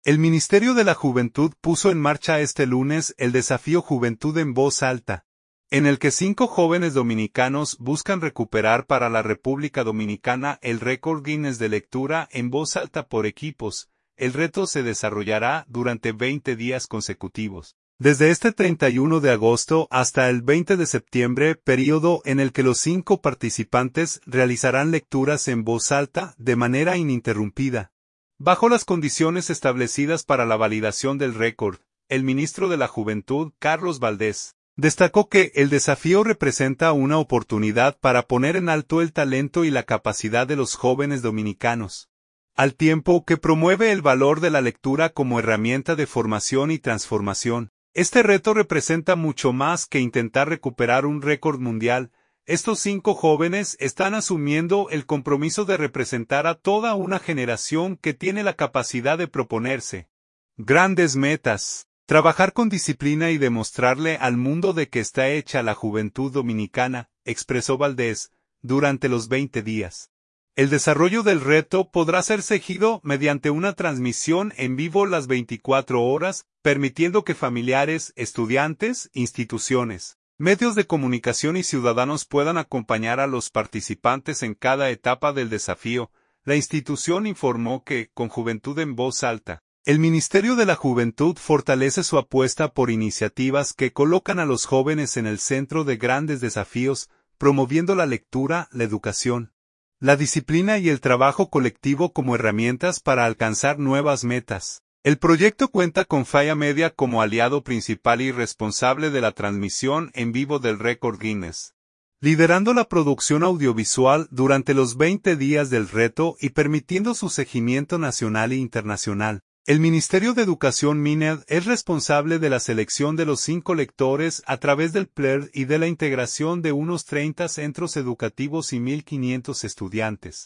El Ministerio de la Juventud puso en marcha este lunes el desafío Juventud en Voz Alta, en el que 5 jóvenes dominicanos buscan recuperar para la República Dominicana el récord Guinness de lectura en voz alta por equipos. El reto se desarrollará durante 20 días consecutivos, desde este 31 de agosto hasta el 20 de septiembre, periodo en el que los 5 participantes realizarán lecturas en voz alta de manera ininterrumpida. Bajo las condiciones establecidas para la validación del récord, el ministro de la Juventud, Carlos Valdés, destacó que el desafío representa una oportunidad para poner en alto el talento y la capacidad de los jóvenes dominicanos, al tiempo que promueve el valor de la lectura como herramienta de formación y transformación. Este reto representa mucho más que intentar recuperar un récord mundial. Estos 5 jóvenes están asumiendo el compromiso de representar a toda una generación que tiene la capacidad de proponerse grandes metas, trabajar con disciplina y demostrarle al mundo de que está hecha la juventud dominicana, expresó Valdés, durante los 20 días. El desarrollo del reto podrá ser seguido mediante una transmisión en vivo las 24 horas, permitiendo que familiares, estudiantes, instituciones, medios de comunicación y ciudadanos puedan acompañar a los participantes en cada etapa del desafío. La institución informó que, con Juventud en Voz Alta, el Ministerio de la Juventud fortalece su apuesta por iniciativas que colocan a los jóvenes en el centro de grandes desafíos, promoviendo la lectura, la educación, la disciplina y el trabajo colectivo como herramientas para alcanzar nuevas metas. El proyecto cuenta con Faya Media como aliado principal y responsable de la transmisión en vivo del récord Guinness, liderando la producción audiovisual durante los 20 días del reto y permitiendo su seguimiento nacional e internacional. El Ministerio de Educación MINED es responsable de la selección de los 5 lectores a través del PLER y de la integración de unos 30 centros educativos y 1.500 estudiantes.